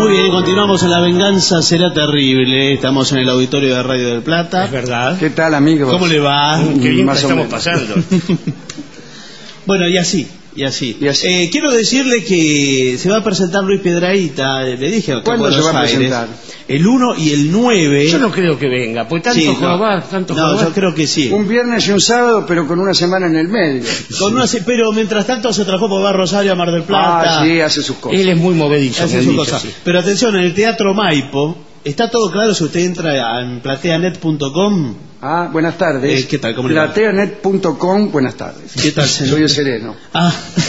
Muy bien, continuamos en La Venganza Será Terrible. Estamos en el auditorio de Radio del Plata. Es verdad. ¿Qué tal, amigos? ¿Cómo le va? Qué bien Más que o estamos menos. pasando. Bueno, y así. Quiero decirle que se va a presentar Luis Piedrahita. Le dije a ¿Cuándo se va a presentar? El 1 y el 9. Yo no creo que venga, pues tanto Sí, jorobar, tanto no, jorobar. yo creo que sí. Un viernes y un sábado, pero con una semana en el medio. Pero mientras tanto se trajo por Bar Rosario a Mar del Plata. Ah, sí, hace sus cosas. Él es muy movedizo. Hace me sus dice, cosas. sí. Pero atención, en el Teatro Maipo está todo claro si usted entra en plateanet.com. Ah, buenas tardes. ¿Qué tal? ¿Cómo le va? Plateanet.com, buenas tardes. ¿Qué tal, señor? Soy el Sereno. Ah.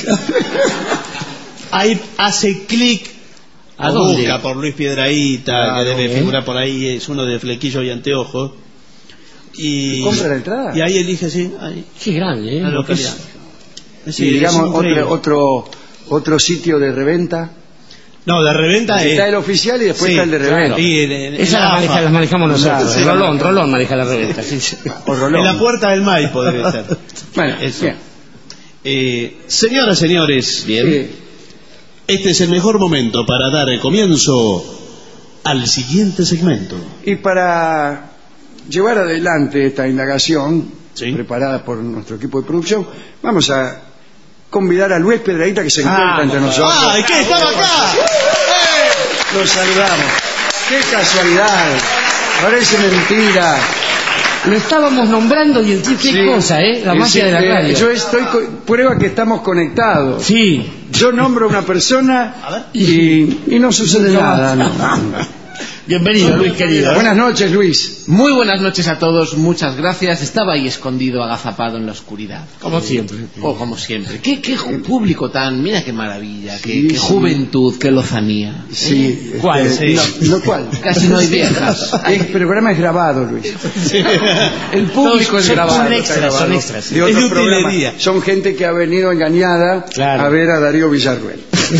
Ahí hace clic ¿A o dónde? busca por Luis Piedrahita, Claro, que debe ¿eh? figurar por ahí, es uno de flequillo y anteojo. Y ¿Compra la entrada? Y ahí elige, sí, ahí, Qué grande, ¿eh? la localidad. Sí, y digamos, es increíble. otro sitio de reventa. No, de reventa es... Está el oficial y después Sí, está el de reventa. claro. Y Esa la manejamos nosotros. Sí, Rolón maneja la reventa. Sí, sí. O Rolón. En la puerta del Maipo debe ser. Bueno, Eso. bien. Señoras, señores, Sí. este es el mejor momento para dar el comienzo al siguiente segmento. Y para llevar adelante esta indagación, Sí. preparada por nuestro equipo de producción, vamos a convidar a Luis Piedrahita, que se encuentra entre nosotros. ¡Ah, qué estaba acá! Lo saludamos. ¡Qué casualidad! Parece mentira. Lo estábamos nombrando y qué Sí. cosa, ¿eh? La magia de la radio. Yo estoy prueba que estamos conectados. Sí. Yo nombro a una persona y no sucede nada. no. Bienvenido, Luis querido. Buenas noches, Luis. Muy buenas noches a todos, muchas gracias. Estaba ahí escondido, agazapado en la oscuridad. Como siempre. Oh, como siempre. Qué público tan, mira qué maravilla, Sí, qué sí. juventud, qué lozanía. Sí. ¿Cuál? No, ¿cuál? Casi no hay viejas. El programa es grabado, Luis. El público es Son grabado. extras, son extras. De otro Es de programa. utilería. Son gente que ha venido engañada Claro. a ver a Darío Villarruel.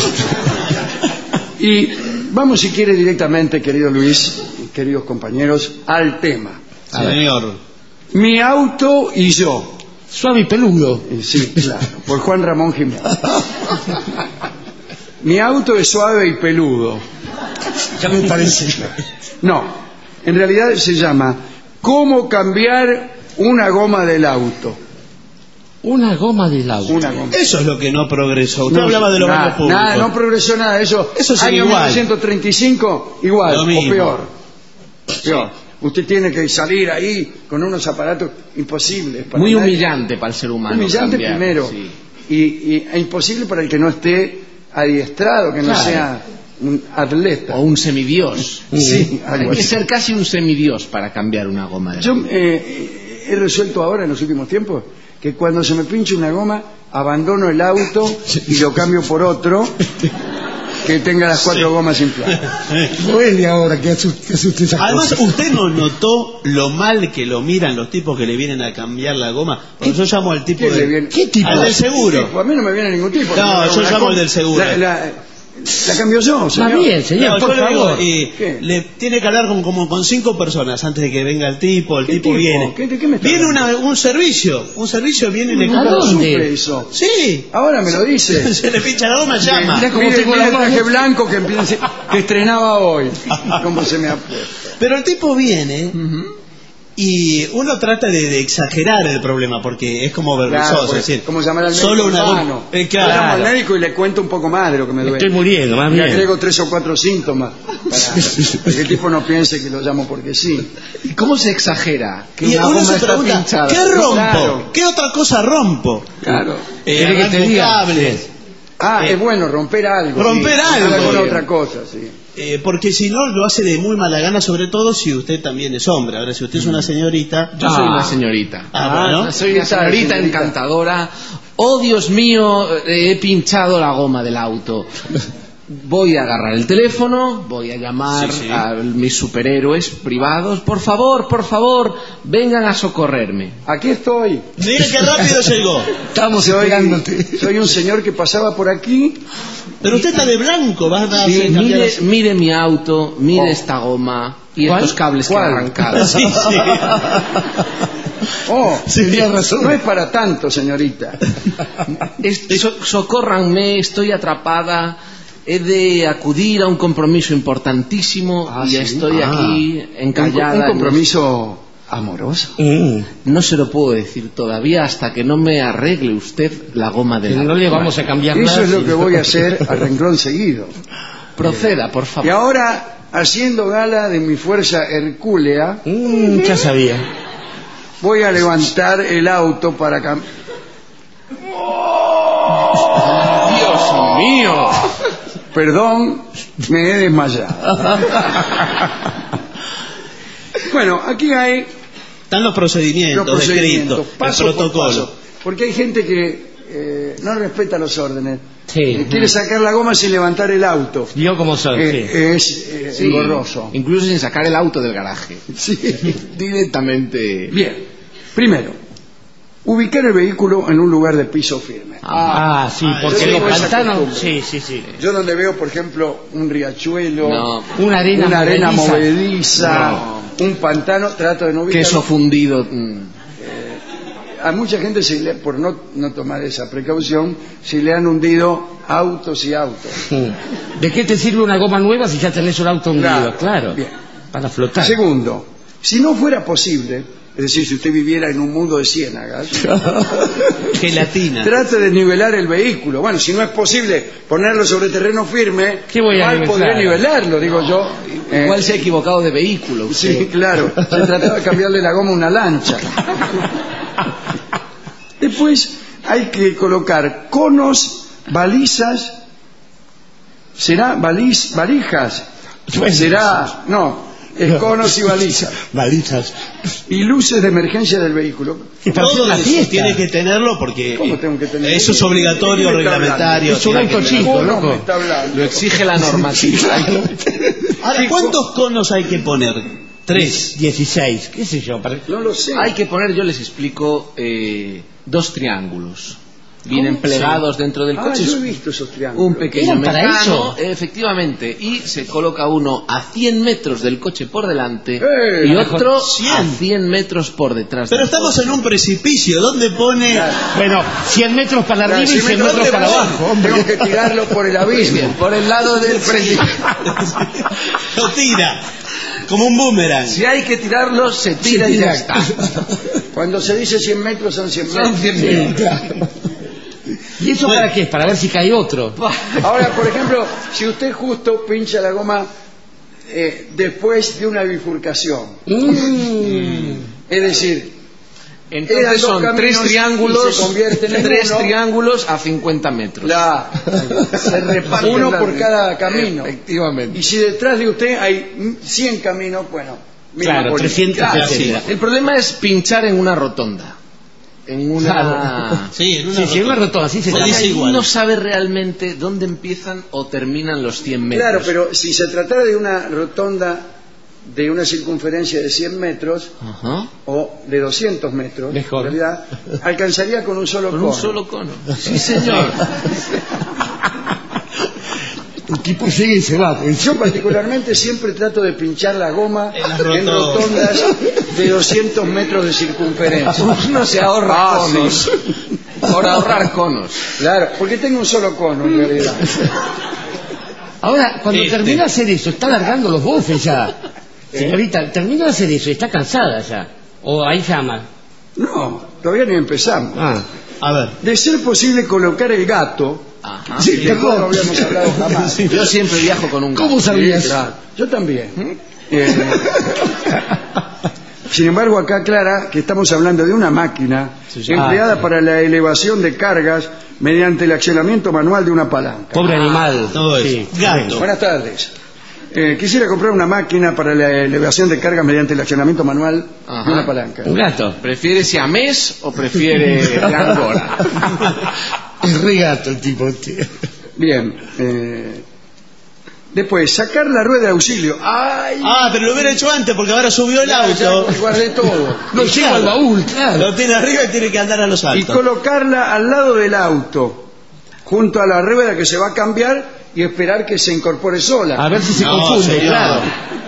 Y vamos, si quiere, directamente, querido Luis, queridos compañeros, al tema. Señor. Mi auto y yo. Suave y peludo. Sí, claro, por Juan Ramón Jiménez. Mi auto es suave y peludo. Ya me parece. No, en realidad se llama ¿Cómo cambiar una goma del auto? Una goma del auto. Una goma. Eso es lo que no progresó. Usted No, hablaba de los nada, baños públicos. nada, no progresó nada. Eso sigue año igual. 1935, igual, Lo o mismo. peor. Peor. Usted tiene que salir ahí con unos aparatos imposibles. Para Muy nadie. humillante para el ser humano. Humillante cambiar, primero. sí. E imposible para el que no esté adiestrado, que no Claro. sea un atleta. O un semidios. Sí, Hay algo que así. ser casi un semidios para cambiar una goma de Yo he resuelto ahora, en los últimos tiempos, que cuando se me pinche una goma, abandono el auto y lo cambio por otro que tenga las 4 gomas infladas. Duele ahora que asuste esas Además, cosas. ¿usted no notó lo mal que lo miran los tipos que le vienen a cambiar la goma? Porque yo llamo al tipo ¿Quién le viene? ¿Qué tipo? Al del seguro. Tipo, a mí no me viene ningún tipo. No, Me yo una llamo goma. al del seguro. La cambio yo, señor. Más bien, señor, No, yo por le digo, favor. ¿Qué? le tiene que hablar con 5 personas antes de que venga el tipo. El ¿Qué tipo tipo? viene. ¿De qué me está Viene hablando? un servicio viene y le Nunca ¿A lo dónde? supe eso. Sí. Ahora me lo dice. Se le pincha la goma, llama. Mira cómo Mire, tengo mire la el mano. traje blanco que estrenaba hoy. Cómo se me ha puesto. Pero el tipo viene y uno trata de exagerar el problema porque es como vergonzoso. Claro, pues, es decir, como llamar al médico solo una humano. goma. Llamo al Claro. médico y le cuento un poco más de lo que me duele. Estoy muriendo, más Le bien. agrego 3 o 4 síntomas para que el tipo no piense que lo llamo porque sí. ¿Y cómo se exagera? Que Y una uno goma se está pregunta, pinchada. ¿qué rompo? Claro. ¿Qué otra cosa rompo? Claro. ¿Quiere que te Arranco diga? cables. Es bueno romper algo. Romper sí. algo. Alguna otra cosa, sí. Porque si no lo hace de muy mala gana, sobre todo si usted también es hombre. Ahora, si usted es una señorita... Yo soy una señorita. Bueno. Soy una señorita encantadora. Oh, Dios mío, he pinchado la goma del auto. Voy a agarrar el teléfono, voy a llamar Sí, sí. a mis superhéroes privados. Por favor, vengan a socorrerme. Aquí estoy. Mire qué rápido llegó. Estamos esperándote. Soy un señor que pasaba por aquí. Pero usted está de blanco, va a Sí, hacer cambiar mire mi auto, mire Oh. esta goma y ¿Cuál? estos cables que ¿Cuál? he arrancado. Sí, sí. Oh, Tenía razón. no es para tanto, señorita. Socórranme, estoy atrapada. he de acudir a un compromiso importantísimo y ¿sí? estoy aquí encallada. ¿Un compromiso amoroso? No se lo puedo decir todavía hasta que no me arregle usted la goma del auto. No le vamos a cambiar nada. Eso es lo que voy a hacer a renglón seguido. Proceda, por favor. Y ahora, haciendo gala de mi fuerza hercúlea, Ya sabía. voy a levantar el auto para cambiar. ¡Dios mío! Perdón, me he desmayado. Bueno, aquí hay Están los procedimientos descritos, paso el protocolo. por paso. Porque hay gente que no respeta los órdenes. Sí. Quiere sacar la goma sin levantar el auto. Yo como soy, sí. Es engorroso. Incluso sin sacar el auto del garaje. Sí. Directamente. Bien, primero, ubicar el vehículo en un lugar de piso firme. Sí, porque yo los tengo esa pantanos... costumbre. Sí. Yo donde veo, por ejemplo, un riachuelo, No. Una arena movediza, un pantano, trato de no ubicar. Queso fundido. A mucha gente, por no tomar esa precaución, se le han hundido autos y autos. ¿De qué te sirve una goma nueva si ya tenés un auto hundido? Claro. Bien. Para flotar. Segundo, si no fuera posible, es decir, si usted viviera en un mundo de ciénagas, Gelatina. trate de nivelar el vehículo. Bueno, si no es posible ponerlo sobre terreno firme, ¿Qué voy a ¿cuál nivelar? podré nivelarlo? Digo yo. Igual se ha equivocado de vehículo. Usted. Sí, claro. Se trataba de cambiarle la goma a una lancha. Después hay que colocar conos, balizas. ¿Será valijas? ¿Será? No. Conos y balizas. Balizas. Y luces de emergencia del vehículo. Todo la eso fiesta. tiene que tenerlo porque ¿Cómo tengo que tener? eso es obligatorio, ¿De qué me está reglamentario. Es un tiene auto que chico, tenerlo. ¿Cómo loco. me está hablando? Lo exige la normativa. Ahora, ¿cuántos conos hay que poner? 3. 16, qué sé yo. No lo sé. Hay que poner, yo les explico, 2 triángulos. Vienen plegados dentro del coche. Yo he visto esos triángulos. Un pequeño ¿Eran para mecano, eso? efectivamente, y se coloca uno a 100 metros del coche por delante ¡Eh! y otro 100. a 100 metros por detrás. Pero del estamos coche. en un precipicio. ¿Dónde pone? Bueno, 100 metros para Claro, arriba y si 100 me metros toque, para abajo, hombre. Tengo que tirarlo por el abismo. Bien, por el lado del precipicio. Lo tira. Como un boomerang. Si hay que tirarlo, se tira y ya está. Cuando se dice 100 metros son 100 metros. Son 100 metros. ¿Y eso para qué? Para ver si cae otro. Ahora, por ejemplo, si usted justo pincha la goma después de una bifurcación, es decir, Entonces eran dos son caminos 3 triángulos, y se convierten en tres uno. triángulos a 50 metros. se reparte uno por cada camino. Efectivamente. Y si detrás de usted hay 100 caminos, bueno, misma Claro, política. 360. El problema es pinchar en una rotonda. En una... Sí, en una Sí, una rotonda, así se Se llama. dice Ahí igual. no sabe realmente dónde empiezan o terminan los 100 metros. Claro, pero si se tratara de una rotonda de una circunferencia de 100 metros Ajá. o de 200 metros, Mejor. en realidad, alcanzaría con un solo Con cono. un solo cono. Sí, señor. El tipo sigue y se va. Yo particularmente siempre trato de pinchar la goma En las en rotondas de 200 metros de circunferencia. Uno se ahorra conos. Por ahorrar conos. Claro, porque tengo un solo cono en realidad. Ahora, cuando Este. termina de hacer eso, está largando los bofes ya. Señorita, termina de hacer eso y está cansada ya. O ahí llama. No, todavía ni empezamos. A ver. De ser posible colocar el gato, Ajá. sí, que no lo habíamos hablado jamás. Yo siempre viajo con un gato. ¿Cómo sabías? Sí, claro. Yo también. Sin embargo, acá aclara que estamos hablando de una máquina empleada para la elevación de cargas mediante el accionamiento manual de una palanca. Pobre animal. Todo eso. Sí. Gato. Buenas tardes. Quisiera comprar una máquina para la elevación de cargas mediante el accionamiento manual Ajá. de una palanca. Un gato. ¿Prefiere siamés o prefiere de Angora? Es regato el tipo, tío. Bien. Después, sacar la rueda de auxilio. ¡Ay! Ah, pero lo hubiera hecho antes porque ahora subió el auto. Ya guardé todo. No lleva al baúl, claro. Lo tiene arriba y tiene que andar a los Y altos. colocarla al lado del auto, junto a la rueda que se va a cambiar y esperar que se incorpore sola. A ver si se No, confunde, señor. claro.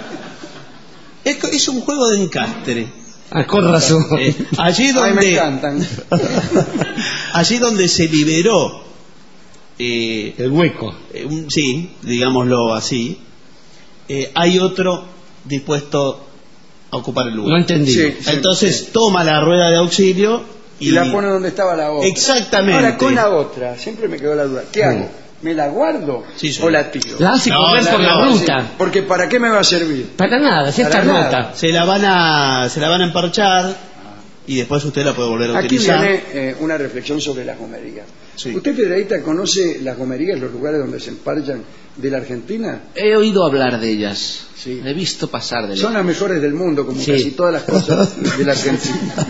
Es un juego de encastre. Ah, con razón. Allí Ay, me donde encantan. allí donde se liberó El hueco. Sí, digámoslo así, hay otro dispuesto a ocupar el lugar. No entendí. Sí. Entonces toma la rueda de auxilio y la pone donde estaba la otra. Exactamente. Ahora, con la otra, siempre me quedó la duda. ¿Qué hago? ¿Me la guardo o la tiro? La hace correr por la ruta. Sí, porque ¿para qué me va a servir? Para nada, si está rota. Se la van a emparchar y después usted la puede volver a Aquí utilizar. viene una reflexión sobre las gomerías. Sí. ¿Usted, Piedrahíta, conoce las gomerías, los lugares donde se emparchan de la Argentina? He oído hablar de ellas. Sí. He visto pasar de ellas. Son las mejores del mundo, como Sí. casi todas las cosas de la Argentina.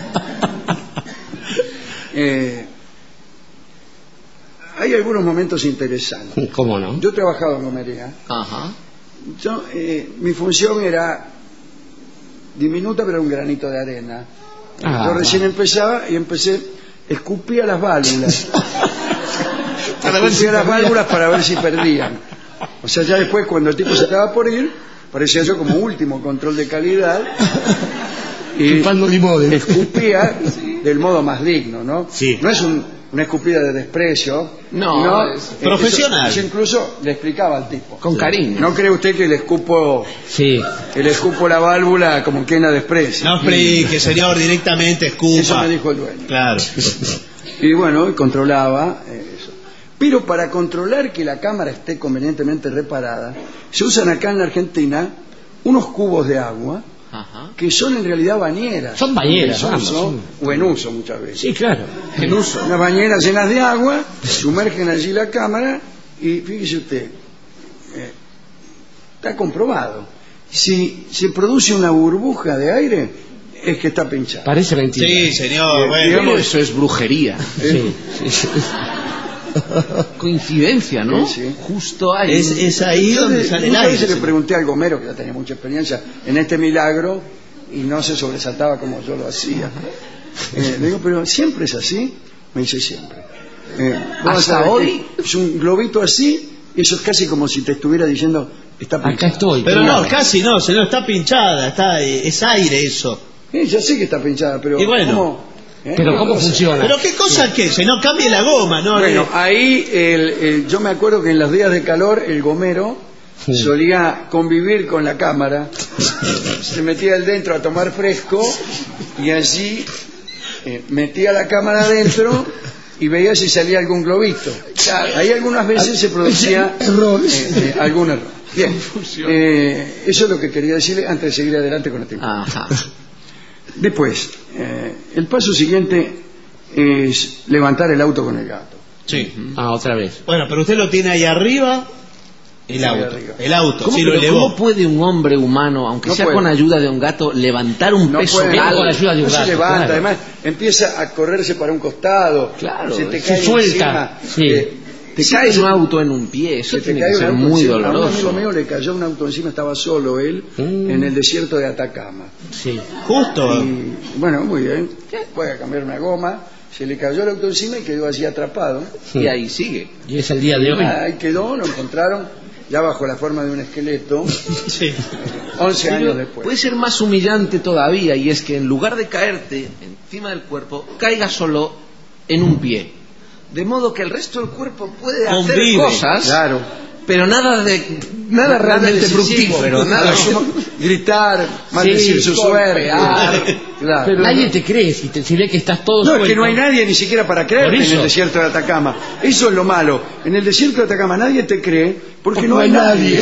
Hay algunos momentos interesantes. ¿Cómo no? Yo he trabajado en gomería. Ajá. Mi función era diminuta, pero un granito de arena. Ah. Yo recién empezaba y escupía las válvulas. Escupía las válvulas para ver si perdían. O sea, ya después, cuando el tipo se estaba por ir, parecía yo como último control de calidad. Y Chupando limones. escupía del modo más digno, ¿no? Sí. No es una escupida de desprecio. No, es profesional. Eso incluso le explicaba al tipo. Con cariño. ¿No cree usted que le escupo la válvula como que la desprecio? No explique, señor, directamente escupa. Eso me dijo el dueño. Claro. Y bueno, y controlaba eso. Pero para controlar que la cámara esté convenientemente reparada, se usan acá en la Argentina unos cubos de agua Ajá. que son en realidad bañeras. Son bañeras, En desuso, vamos. o en uso muchas veces. Sí, claro. En uso. Unas bañeras llenas de agua, sumergen allí la cámara y fíjese usted, está comprobado. Si se produce una burbuja de aire, es que está pinchada. Parece mentira. Sí, señor. Bueno. digamos, Eso es brujería. Sí. Coincidencia, ¿no? Sí, sí. Justo ahí. Es ahí donde sale el Muchas aire. veces le señor. pregunté al gomero, que ya tenía mucha experiencia en este milagro, y no se sobresaltaba como yo lo hacía. Le digo, pero ¿siempre es así? Me dice, siempre. Vamos ¿Hasta a ver, hoy? Es un globito así, eso es casi como si te estuviera diciendo, está pinchada. Acá estoy. Pero claro. no, casi no, señor, está pinchada, es aire eso. Ya sé que está pinchada, pero Y bueno. ¿cómo? Pero ¿cómo funciona? Pero qué cosa que se no cambie la goma, ¿no? Bueno, ahí yo me acuerdo que en los días de calor el gomero solía convivir con la cámara, se metía él dentro a tomar fresco y allí metía la cámara adentro y veía si salía algún globito. Ahí algunas veces se producía algún error. Bien, eso es lo que quería decirle antes de seguir adelante con el tema. Ajá. Después, el paso siguiente es levantar el auto con el gato. Sí. Otra vez. Bueno, pero usted lo tiene ahí arriba, el Sí, auto. arriba. El auto, ¿Cómo, sí lo pero elevó. ¿cómo puede un hombre humano, aunque No sea puede. con ayuda de un gato, levantar un No peso puede, Viene tal? con la ayuda de un no se gato, levanta, claro. además empieza a correrse para un costado, Claro, se te se cae suelta, encima, sí. te Si cae cae un auto en un pie, eso se te tiene cae que un ser auto muy encima. A un amigo doloroso. mío le cayó un auto encima, estaba solo él en el desierto de Atacama. Sí. Justo. Y bueno, muy bien, puede cambiar una goma, se le cayó el auto encima y quedó allí atrapado. Y ahí sigue. Y es el día de hoy. Ahí quedó, lo encontraron ya bajo la forma de un esqueleto, Sí. 11 años Pero después. puede ser más humillante todavía, y es que en lugar de caerte encima del cuerpo, caiga solo en un pie. De modo que el resto del cuerpo puede hacer Convive. cosas, Claro. pero nada realmente decisivo, fructífero, nada. Gritar, maldecir su suerte. golpear. Claro. Pero nadie te cree si ve que estás todo No, es suelto. que no hay nadie ni siquiera para creer Por en eso. el desierto de Atacama. Eso es lo malo. En el desierto de Atacama nadie te cree porque no hay nadie.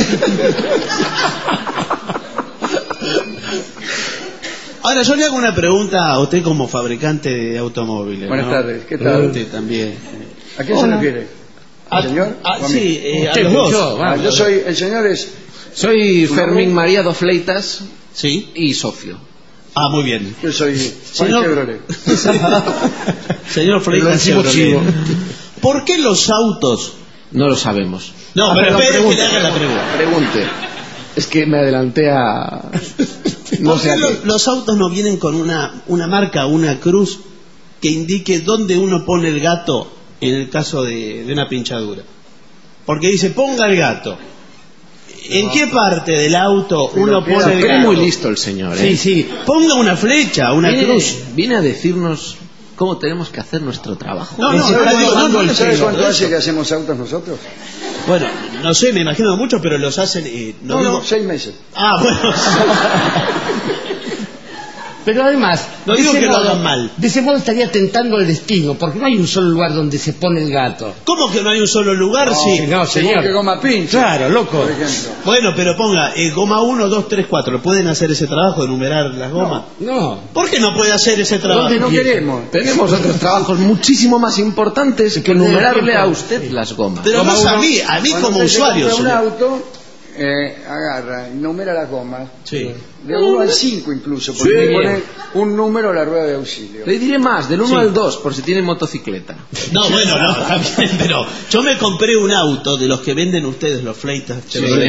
Ahora, yo le hago una pregunta a usted como fabricante de automóviles. Buenas ¿no? tardes, ¿qué tal? Usted también. ¿A quién se refiere? ¿Al señor? ¿O a mí? Sí, a Usted, los dos. yo, Ah, vamos. yo soy, el señor es... Soy ¿Tu Fermín nombre? María dos Fleitas Sí. y socio. Ah, muy bien. Yo soy Juan Señor- Chevrolet. Señor Freitas Lo decimos Chevrolet. chivo. ¿Por qué los autos? No lo sabemos. No, pero perdón, espere que pregunte, le haga la pregunta. Pregunte. Es que me adelanté a... ¿Por qué los autos no vienen con una marca, una cruz que indique dónde uno pone el gato en el caso de una pinchadura? Porque dice, ponga el gato. ¿En qué parte del auto uno pone el Es gato? muy listo el señor, ¿eh? Sí, sí. Ponga una flecha, una cruz. Viene a decirnos cómo tenemos que hacer nuestro trabajo. ¿Sabes cuánto hace que hacemos autos nosotros? Bueno, no sé, me imagino mucho, pero los hacen... No, 6 meses. Ah, bueno. Pero además, no digo que lo hagan mal. De ese modo estaría tentando el destino, porque no hay un solo lugar donde se pone el gato. ¿Cómo que no hay un solo lugar? No, señor. Que goma pinche. Claro, loco. Por ejemplo. Bueno, pero ponga goma 1, 2, 3, 4. ¿Pueden hacer ese trabajo de enumerar las gomas? No. ¿Por qué no puede hacer ese trabajo? No queremos. Tenemos otros trabajos muchísimo más importantes que enumerarle a usted las gomas. Pero no a mí como usuario. Un auto, agarra, numera las gomas. Sí. De 1 al 5 incluso, porque le pone un número a la rueda de auxilio. Le diré más, del 1 al 2, por si tiene motocicleta. No, bueno, no, también, pero yo me compré un auto de los que venden ustedes, los Fleitas.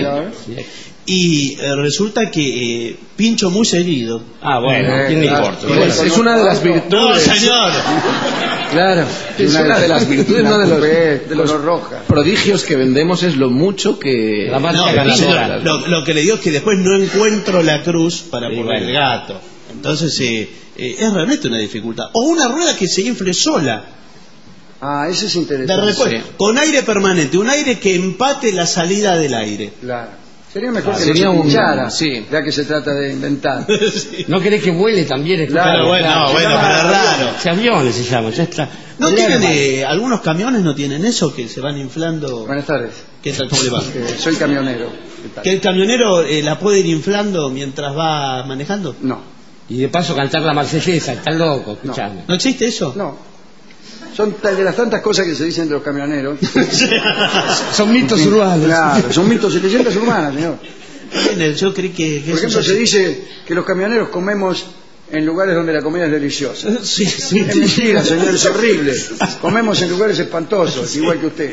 Y resulta que pincho muy seguido. Ah, bueno, ¿quién le importa? Es una de las virtudes. No, señor. Claro, es una de las virtudes, uno de los rojas. prodigios que vendemos es lo mucho que... Lo que le digo es que después no encuentro la cruz para poner el gato. Entonces es realmente una dificultad. O una rueda que se infle sola. Ah, eso es interesante. Con aire permanente, un aire que empate la salida del aire. Claro. Sería mejor que sería no se pinchara, sí. Ya que se trata de inventar. Sí. ¿No querés que vuele también? Claro, bueno, pero es raro. Aviones se llaman, ya está. ¿No tienen, algunos camiones no tienen eso, que se van inflando? Buenas tardes. ¿Qué tal? ¿Cómo le va? Soy camionero. ¿Que el camionero la puede ir inflando mientras va manejando? No. Y de paso cantar la marsellesa, está loco, escuchame. ¿No existe eso? No. Son de las tantas cosas que se dicen de los camioneros. Son mitos urbanos. Claro, son mitos y leyendas urbanas, señor. Yo creí que por ejemplo, se dice que los camioneros comemos en lugares donde la comida es deliciosa. Sí. Es mentira, señor, es horrible. Comemos en lugares espantosos, igual que usted.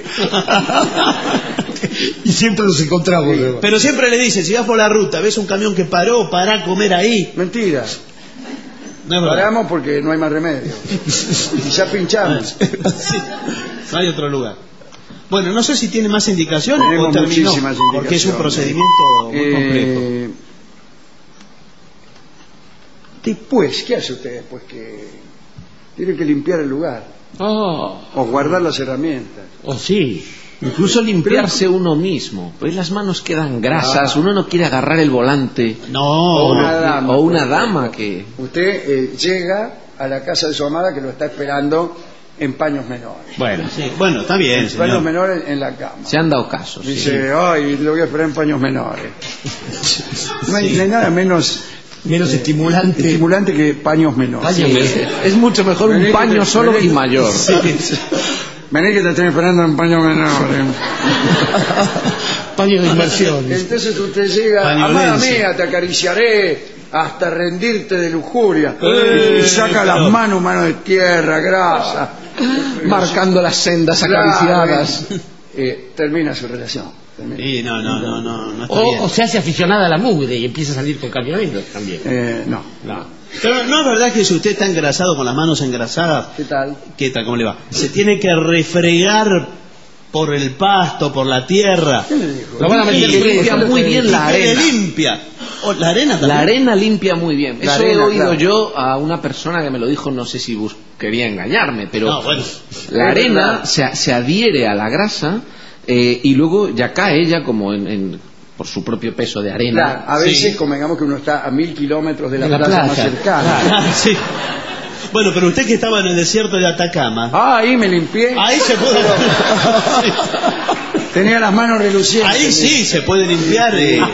Y siempre los encontramos. Sí. Pero siempre le dicen, si vas por la ruta, ves un camión que paró, pará a comer ahí. Mentira. No es verdad. Paramos porque no hay más remedio. Y ya pinchamos. Sí. No hay otro lugar. Bueno, no sé si tiene más indicaciones Tenemos o terminó, muchísimas indicaciones. porque es un procedimiento muy complejo. Después, ¿qué hace usted después que tiene que limpiar el lugar? Oh, guardar las herramientas. oh sí. Incluso limpiarse uno mismo, pues las manos quedan grasas, uno no quiere agarrar el volante. No. O una dama que... Usted llega a la casa de su amada que lo está esperando en paños menores. Bueno, Sí, bueno, está bien, En paños señor. menores en la cama. Se han dado casos. Dice, ay, lo voy a esperar en paños menores. No hay nada menos estimulante que paños menores. Es mucho mejor un paño solo y mayor. Vení que te estoy esperando en paños menores. paño de inmersión. Entonces usted llega, amada mía, te acariciaré hasta rendirte de lujuria. Y saca las manos de tierra, grasa, Marcando las sendas acariciadas. termina su relación. Sí, no está bien. O se hace aficionada a la mugre y empieza a salir con camioneros también. No. Pero no es verdad que si usted está engrasado con las manos engrasadas, ¿Qué tal? ¿Cómo le va? Se tiene que refregar por el pasto, por la tierra. ¿Qué le dijo? Lo van a meter Y limpia muy bien la ¿Y qué le arena. limpia? ¿La arena también? La arena limpia muy bien. La Eso arena, he oído claro. yo a una persona que me lo dijo, no sé si quería engañarme, pero No, bueno. la Es arena verdad. se adhiere a la grasa y luego ya cae ella como por su propio peso de arena. Claro, a veces Sí. convengamos que uno está a 1000 kilómetros de la De la playa más playa. cercana. Claro. Sí. Bueno, pero usted que estaba en el desierto de Atacama, Ahí me limpié. ahí se puede... Tenía las manos relucientes. Ahí sí se puede limpiar,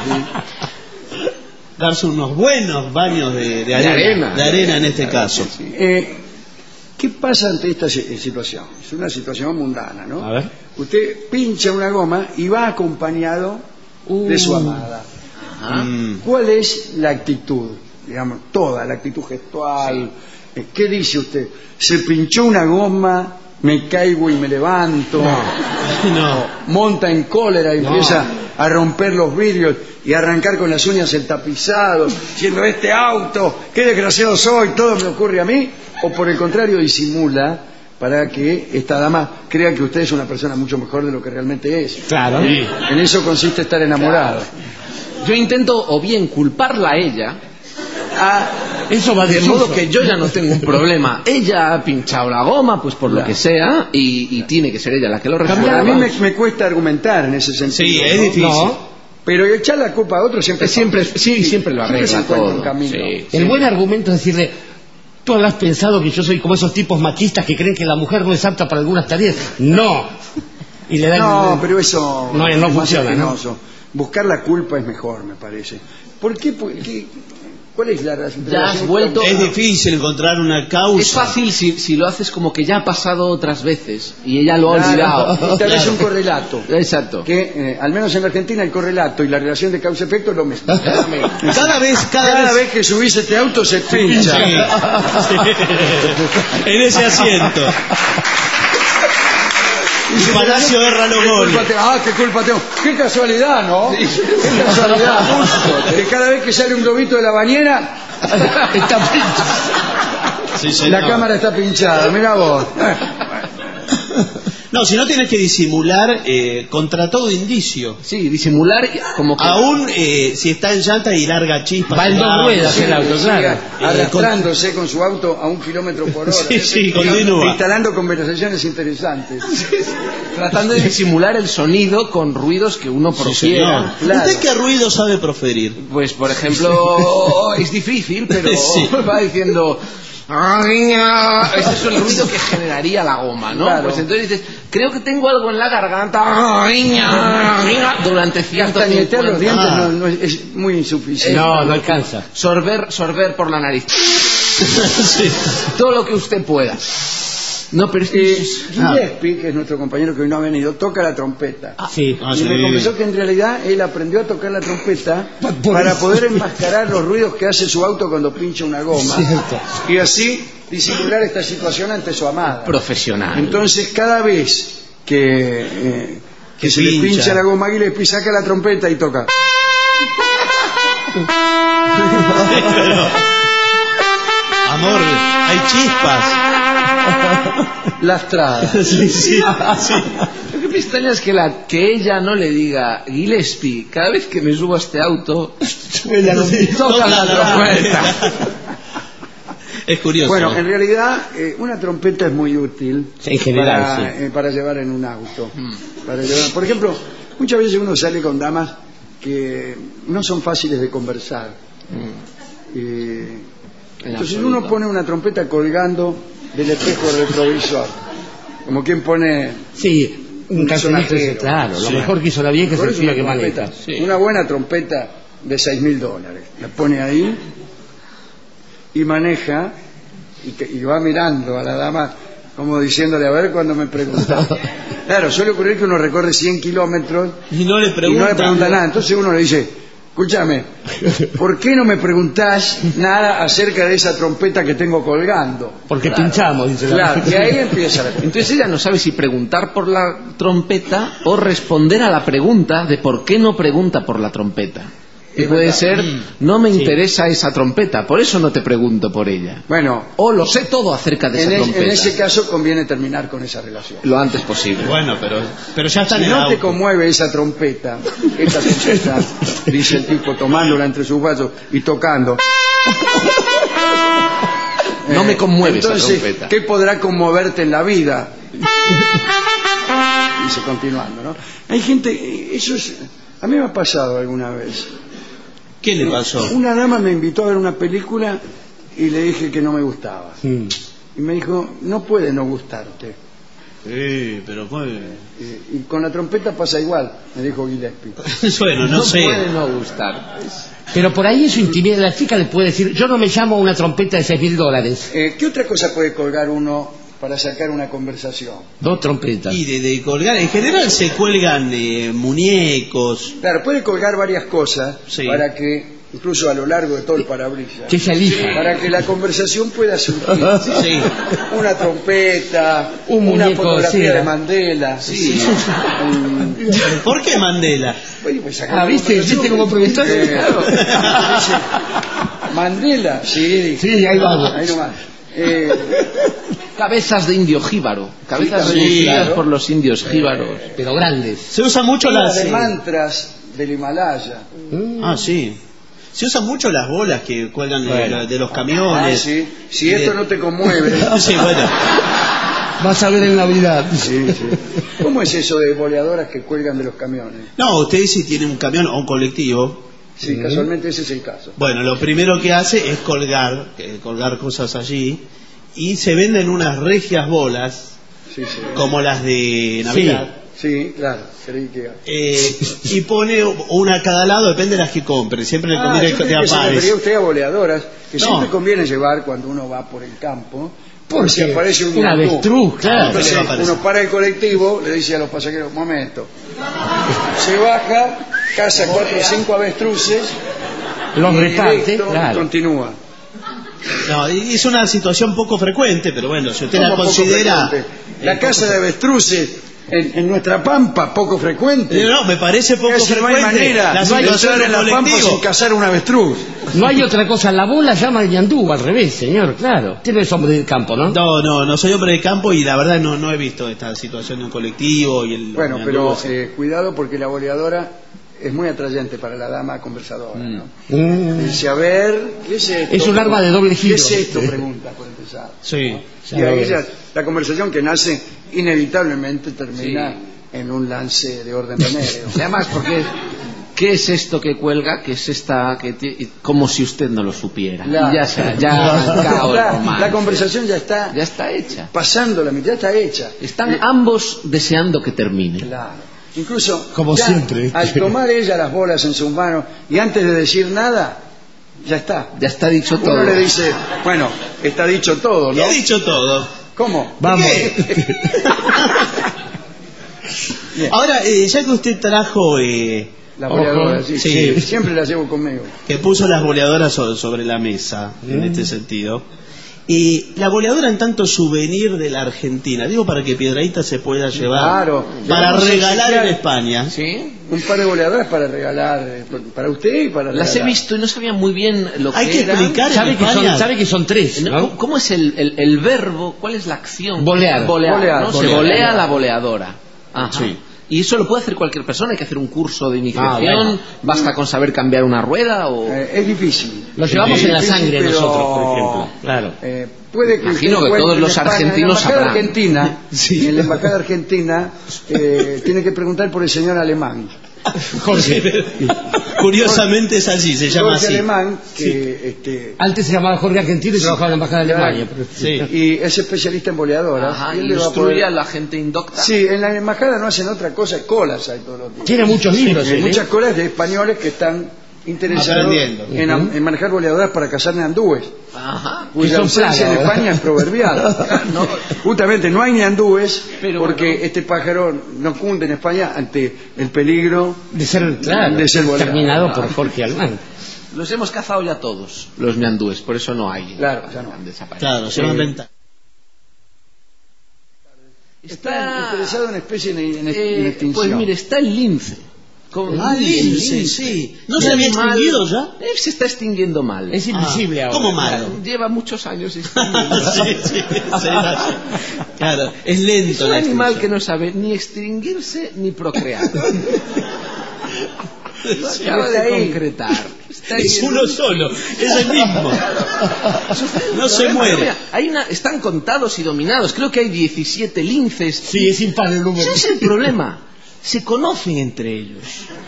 darse unos buenos baños de arena. De arena en este caso. ¿Qué pasa ante esta situación? Es una situación mundana, ¿no? A ver. Usted pincha una goma y va acompañado de su amada. ¿Cuál es la actitud? Digamos, toda la actitud gestual. ¿Qué dice usted? ¿Se pinchó una goma? ¿Me caigo y me levanto? No. Monta en cólera y empieza a romper los vidrios y a arrancar con las uñas el tapizado, diciendo, este auto, qué desgraciado soy, todo me ocurre a mí. O por el contrario, disimula para que esta dama crea que usted es una persona mucho mejor de lo que realmente es. Claro. Sí. En eso consiste estar enamorado. Yo intento o bien culparla a ella Eso va De de modo uso. que yo ya no tengo un problema. Ella ha pinchado la goma, pues por lo que sea, y tiene que ser ella la que lo A resuelva. mí me cuesta argumentar en ese sentido. Sí, es ¿no? difícil. No. Pero echar la culpa a otro siempre Siempre lo siempre se arregla encuentra un todo. camino. Sí. El buen argumento es decirle, tú habrás pensado que yo soy como esos tipos machistas que creen que la mujer no es apta para algunas tareas. No. Y le dan No, pero eso no es más funciona, ¿no? espinoso. Buscar la culpa es mejor, me parece. ¿Por qué? ¿Cuál es la Ya has relación? vuelto. Es difícil encontrar una causa. Es fácil si lo haces como que ya ha pasado otras veces y ella lo ha olvidado. Claro, tal vez un correlato. Exacto. Que al menos en la Argentina el correlato y la relación de causa-efecto es lo mismo. Cada vez que subís este auto se pincha. Sí. En ese asiento. Y Palacio erra los goles. Qué culpa tengo. Qué casualidad, ¿no? Qué casualidad. Justo. Que cada vez que sale un globito de la bañera, está pinchado. Sí, señor. la cámara está pinchada. Mira vos. No, si no tienes que disimular contra todo indicio. Sí, disimular como que... Aún si está en llanta y larga chispa. Va en dos ruedas el auto, claro. Arrastrándose con su auto a 1 kilómetro por hora. Sí, continúa. Instalando conversaciones interesantes. Tratando de disimular el sonido con ruidos que uno Sí, profiera. señor. ¿Usted qué ruido sabe proferir? Pues, por ejemplo, es difícil, pero Sí. va diciendo... Ese es el ruido que generaría la goma, ¿no? Claro. Pues entonces dices, creo que tengo algo en la garganta durante cierto Castañetear tiempo. los dientes no es muy insuficiente. No alcanza. Sorber por la nariz. Sí. Todo lo que usted pueda. No, pero es que... Gillespie, que es nuestro compañero que hoy no ha venido, toca la trompeta. Sí. Ah, Y sí. me confesó que en realidad él aprendió a tocar la trompeta para poder enmascarar los ruidos que hace su auto cuando pincha una goma. Cierto. Y así disimular esta situación ante su amada. Profesional. Entonces cada vez que se le pincha. pincha la goma, Gillespie saca la trompeta y toca. Amor, hay chispas. Lastrada. Sí, sí, sí. Lo que me extraña es que ella no le diga, Gillespie, cada vez que me subo a este auto, toca la trompeta. Es curioso. Bueno, en realidad una trompeta es muy útil En general, para llevar en un auto. Para llevar, por ejemplo, muchas veces uno sale con damas que no son fáciles de conversar. Entonces absoluto. uno pone una trompeta colgando del espejo retrovisor, como quien pone Sí, un cartelito, sonajero. claro. Lo Sí. mejor que hizo la vieja es Por el eso tío una que trompeta, maneja. Sí. una buena trompeta de $6.000. La pone ahí y maneja y va mirando a la dama como diciéndole, a ver cuando me pregunta. Claro, suele ocurrir que uno recorre 100 kilómetros Y no le y preguntan. no le pregunta nada. Entonces uno le dice, escúchame, ¿por qué no me preguntás nada acerca de esa trompeta que tengo colgando? Porque pinchamos, dice la Claro, y ahí empieza la Entonces ella no sabe si preguntar por la trompeta o responder a la pregunta de por qué no pregunta por la trompeta. Que puede ser, no me interesa esa trompeta, por eso no te pregunto por ella. Bueno, O lo sé todo acerca de esa trompeta. en ese caso conviene terminar con esa relación. Lo antes posible. Bueno, pero ya está Si en el no te auto. conmueve esa trompeta, esta trompeta, dice el tipo tomándola entre sus brazos y tocando. No me conmueve esa Entonces, trompeta. ¿qué podrá conmoverte en la vida? Dice continuando, ¿no? Hay gente, eso es, a mí me ha pasado alguna vez. ¿Qué le pasó? Una dama me invitó a ver una película y le dije que no me gustaba. Mm. Y me dijo, no puede no gustarte. Sí, pero fue... Y con la trompeta pasa igual, me dijo Gillespie. Bueno, no sé. puede no gustar. Pero por ahí eso intimida. La chica le puede decir, yo no me llamo una trompeta de $6.000. ¿Qué otra cosa puede colgar uno para sacar una conversación? 2 trompetas. Y de colgar, en general se cuelgan muñecos. Claro, puede colgar varias cosas Sí. para que, incluso a lo largo de todo el parabrisas, Que se elija. para que la conversación pueda surgir. Sí. Una trompeta, Un una muñeco de fotografía cera. de Mandela. Sí. ¿Por qué Mandela? Pues sacar Ah, una ¿viste? conversación. ¿Viste cómo preguntó? Claro. Dice, Mandela, sí, dije. Sí, ahí vamos. Ahí nomás. Cabezas de indio jíbaro. Cabezas Sí, reducidas claro. por los indios jíbaros. Pero grandes. Se usa mucho Una las... de mantras del Himalaya. Ah, sí. Se usan mucho las bolas que cuelgan de los camiones. Sí. Si esto no te conmueve. Sí, bueno. Vas a ver en Navidad. Sí. ¿Cómo es eso de boleadoras que cuelgan de los camiones? No, usted si tiene un camión o un colectivo. Sí, casualmente ese es el caso. Bueno, lo primero que hace es colgar cosas allí, y se venden unas regias bolas, como las de Navidad. Sí, claro, creí que... Y pone una a cada lado, depende de las que compre. Siempre le conviene que te se refería aparezca. usted a boleadoras, que siempre conviene llevar cuando uno va por el campo, porque Porque aparece un una avestruz, claro. Entonces, uno para el colectivo, le dice a los pasajeros, momento, se baja, caza 4 o 5 avestruces, Los y reparte, directo, claro. continúa. No, y es una situación poco frecuente, pero bueno, si usted la ¿Cómo poco considera... frecuente? La caza de avestruces en nuestra pampa, poco frecuente. No, me parece poco Casi no hay frecuente. manera La de situación entrar en del la pampa colectivo. sin cazar un avestruz. No hay otra cosa, la bola llama al ñandú, al revés, señor, claro. Usted es hombre del campo, ¿no? No soy hombre de campo y la verdad no he visto esta situación de un colectivo y el... Bueno, pero cuidado porque la boleadora es muy atrayente para la dama conversadora, ¿no? Dice, a ver, ¿qué es esto? Es un arma de doble giro. ¿Qué es esto? Pregunta, por empezar. Sí. Y ahí la conversación que nace inevitablemente termina en un lance de orden venéreo. Y además, porque ¿qué es esto que cuelga? ¿Qué es esta? Como si usted no lo supiera. La- Y ya ha arrancado el romance. La conversación ya está hecha. pasando la mitad, ya está hecha. Están ambos deseando que termine. Claro. Incluso, Como ya, siempre. al tomar ella las bolas en sus manos y antes de decir nada, ya está. Ya está dicho todo. Uno le dice, bueno, está dicho todo, ¿no? Ya he dicho todo. ¿Cómo? Vamos. ¿Qué? Bien. Ahora, ya que usted trajo... La boleadora, sí, Sí. siempre la llevo conmigo. que puso las boleadoras sobre la mesa, en este sentido. Y la boleadora en tanto souvenir de la Argentina, digo para que Piedrahíta se pueda llevar, Claro. para Vamos a regalar obsequiar. en España. ¿Sí? Un par de boleadoras para regalar, para usted y para Las he regalar. visto y no sabía muy bien lo Hay que que era. explicar en Sabe que son tres, ¿no? ¿Cómo es el verbo? ¿Cuál es la acción? Bolear. Bolear. ¿no? Se Bolear. volea la boleadora. Ajá. Sí. Y eso lo puede hacer cualquier persona, hay que hacer un curso de iniciación, bueno. basta con saber cambiar una rueda o... Es difícil. Lo llevamos Es en la difícil, sangre pero, nosotros, por ejemplo. Claro. Puede que Imagino usted que todos encuentre los en España, argentinos en la embajada sabrán. argentina, en la embajada argentina tiene que preguntar por el señor alemán. Jorge. Curiosamente es así, se llama Jorge así. Alemán, que Antes se llamaba Jorge Argentino y trabajaba en la embajada de Alemania. pero- Sí. y es especialista en boleadoras. Ajá, y él le va a instruye poder- a la gente indocta. Sí, en la embajada no hacen otra cosa, colas hay todos los días. Tiene muchos libros. Hay ¿eh? muchas colas de españoles que están interesados Aprendiendo. en manejar boleadoras para cazar neandúes. Ajá. Cuya son ausencia en plagas, ¿verdad? España es proverbial. No. Justamente no hay neandúes Pero porque bueno. este pájaro no cunde en España ante el peligro De ser, claro, de ser boleado. terminado por Jorge Alemán. Los hemos cazado ya todos, los ñandúes, por eso no hay. Claro, ya no. Han desaparecido. Claro, se van a inventar. Está interesado en especie en extinción. Pues mire, está el lince. Lince, sí. ¿No se había Mal. extinguido ya? Se está extinguiendo mal. Es invisible ahora. ¿Cómo mal? Lleva muchos años Sí, extinguiéndose. sí, claro, es lento. Es un la animal que extinción. no sabe ni extinguirse ni procrear. Lo acaba está de ahí. concretar. Está ahí Es en uno un- solo, es el mismo. No se muere. Mira, están contados y dominados. Creo que hay 17 linces. Sí, es impar el número. Ese es el problema. Se conocen entre ellos.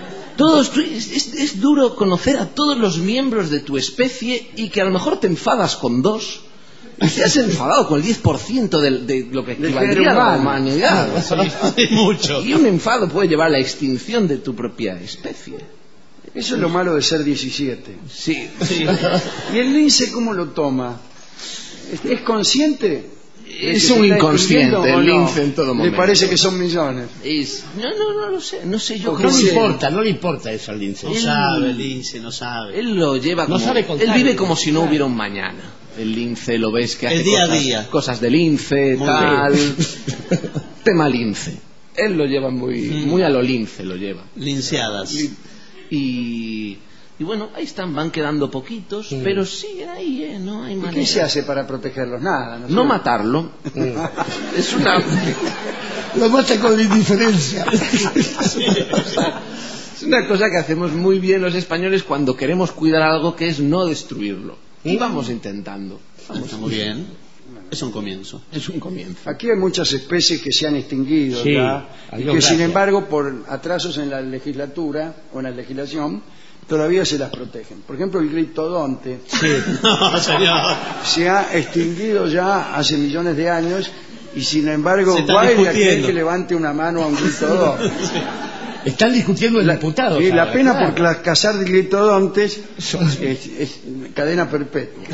Es duro conocer a todos los miembros de tu especie y que a lo mejor te enfadas con dos. Y te has enfadado con el 10% de lo que equivaldría a la género humano. humanidad. Es mucho. Y un enfado puede llevar a la extinción de tu propia especie. Eso es lo malo de ser 17. Sí. ¿Y el lince cómo lo toma? ¿Es consciente? de Es que un se está inconsciente extinguiendo o el no? lince en todo Le momento. parece que son millones. No lo sé. No sé, yo Porque creo No le sí. importa, no le importa eso al lince. No sabe, el lince, no sabe. Él lo lleva No como... sabe contar. Él vive como si no hubiera un mañana. El lince lo ves que hace El día a cosas, día. cosas de lince, Muy tal. Tema lince. Él lo lleva muy a lo lince, lo lleva. Linceadas. Y bueno, ahí están, van quedando poquitos, pero siguen ahí, no hay ¿Y manera. qué se hace para protegerlos? Nada. No sé. matarlo. Es una... Lo mata con la indiferencia. Es una cosa que hacemos muy bien los españoles cuando queremos cuidar algo, que es no destruirlo. Y vamos intentando. Está muy bien. Es un comienzo. Es un comienzo. Aquí hay muchas especies que se han extinguido Sí, ya, y adiós, que sin gracias. embargo por atrasos en la legislatura o en la legislación todavía se las protegen. Por ejemplo, el gliptodonte No, señor. se ha extinguido ya hace millones de años y sin embargo Se está guardia aquel discutiendo. que levante una mano a un gliptodonte. Están discutiendo el diputado. Y la ¿sabes? pena Claro. por cazar de gliptodontes es cadena perpetua.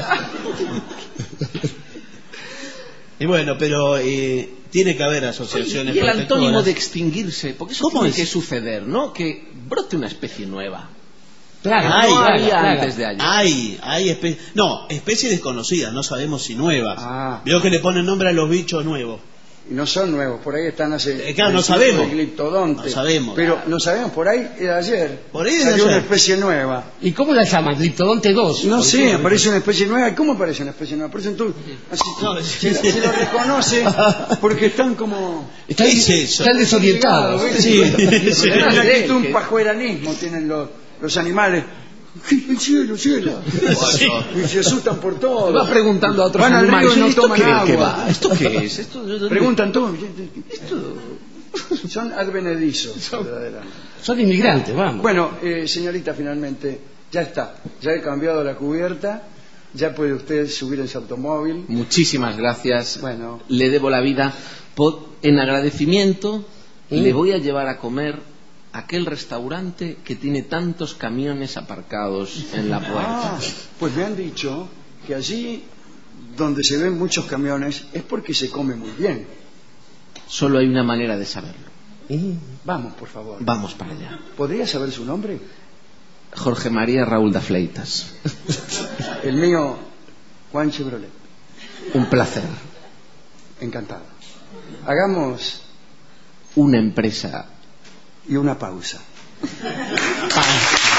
Y bueno, pero tiene que haber asociaciones Y el protectoras. antónimo de extinguirse, porque eso ¿Cómo tiene es? que suceder, ¿no? Que brote una especie nueva. Claro, Ay, no claro, había claro. antes de ayer. Hay especies. No, especies desconocidas, no sabemos si nuevas. Ah. Veo que le ponen nombre a los bichos nuevos. Y no son nuevos, por ahí están hace... Claro, no el tipo sabemos. de gliptodonte. No sabemos. Pero no sabemos, por ahí de ayer. Por ahí de salió ayer. una especie nueva. ¿Y cómo la llaman? Gliptodonte 2. No por sé, ejemplo. aparece una especie nueva. ¿Cómo aparece una especie nueva? Aparecen todos... Así, No, se lo reconoce porque están como... Están, ¿Qué es eso? están desorientados. Sí, sí. Tienen una actitud, que- un pajueranismo tienen los animales. El cielo, el cielo. Y se asustan por todo. Va preguntando a otros Van al animales, río y no ¿esto toman qué, agua. qué va? ¿Esto qué es? ¿Esto, Preguntan todo. Son advenedizos, verdaderamente. Son inmigrantes, vamos. Bueno, señorita, finalmente, ya está. Ya he cambiado la cubierta. Ya puede usted subir en su automóvil. Muchísimas gracias. Bueno. Le debo la vida. En agradecimiento, le voy a llevar a comer a aquel restaurante que tiene tantos camiones aparcados en la puerta. Ah, pues me han dicho que allí donde se ven muchos camiones es porque se come muy bien. Solo hay una manera de saberlo. Vamos, por favor. Vamos para allá. ¿Podría saber su nombre? Jorge María Raúl da Fleitas. El mío, Juan Chevrolet. Un placer. Encantado. Hagamos Una empresa. y una pausa. para-